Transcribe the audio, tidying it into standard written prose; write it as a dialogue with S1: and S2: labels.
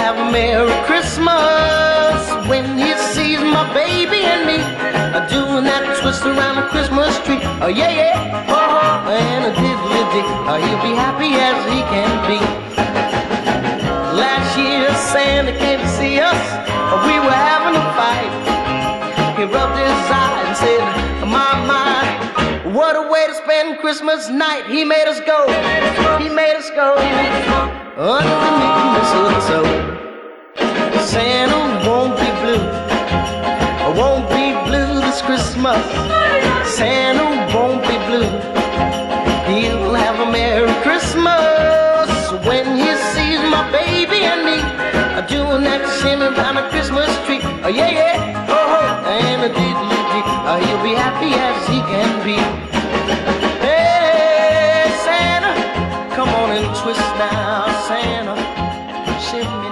S1: have a Merry Christmas when he sees my baby and me doing that twist around the Christmas tree. Oh yeah, yeah, oh, and a diddly-dick. He'll be happy as he can be. Last year Santa came to see us. We were having a fight. He rubbed his eye and said, my, what a way to spend Christmas night. He made us go, he made us go underneath the mistletoe. Santa won't be blue, won't be blue this Christmas. Santa won't be blue. He'll have a Merry Christmas when he sees my baby and me doing that shimmy around the Christmas tree. Oh yeah, yeah, oh, and a diddly-dick. He'll be happy as he can be. Hey, Santa, come on and twist now, Santa. Shimmy